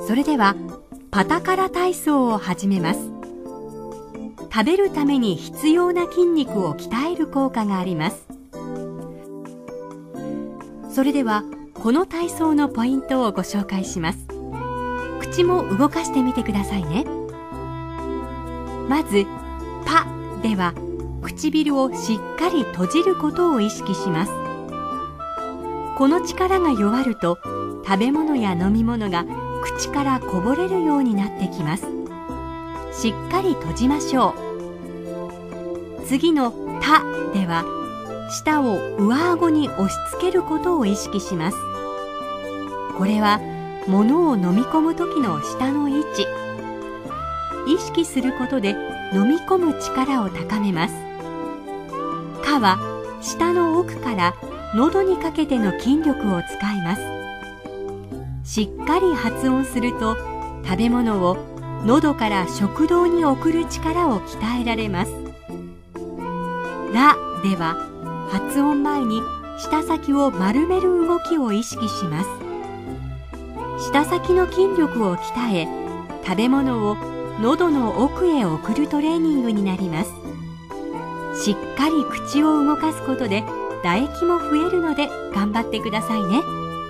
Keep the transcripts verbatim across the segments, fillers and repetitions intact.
それではパタカラ体操を始めます。食べるために必要な筋肉を鍛える効果があります。それではこの体操のポイントをご紹介します。口も動かしてみてくださいね。まずパでは唇をしっかり閉じることを意識します。この力が弱ると食べ物や飲み物が口からこぼれるようになってきます。しっかり閉じましょう。次のタでは舌を上顎に押し付けることを意識します。これは物を飲み込む時の舌の位置。意識することで飲み込む力を高めます。カは舌の奥から喉にかけての筋力を使います。しっかり発音すると食べ物を喉から食道に送る力を鍛えられます。ラでは発音前に舌先を丸める動きを意識します。舌先の筋力を鍛え、食べ物を喉の奥へ送るトレーニングになります。しっかり口を動かすことで唾液も増えるので頑張ってくださいね。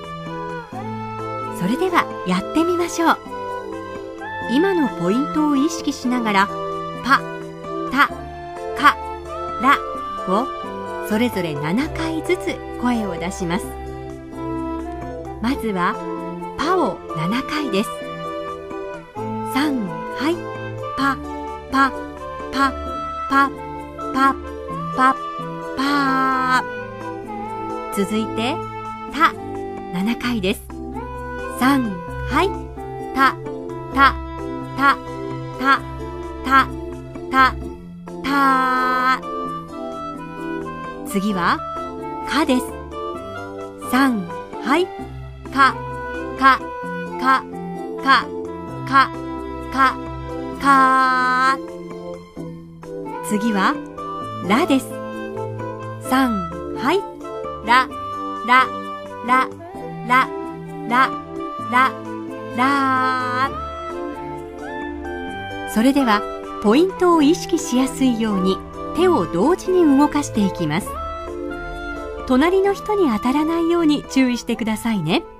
それではやってみましょう。今のポイントを意識しながらパ、タ、カ、ラをそれぞれななかいずつ声を出します。まずはパをななかいです。さんはいパパパパパパパー。続いてタななかいです。さんはいタタタタタタター。次はカです。さんはいカカカカカカカー。次はラです。さんはいラララララララー。それではポイントを意識しやすいように手を同時に動かしていきます。隣の人に当たらないように注意してくださいね。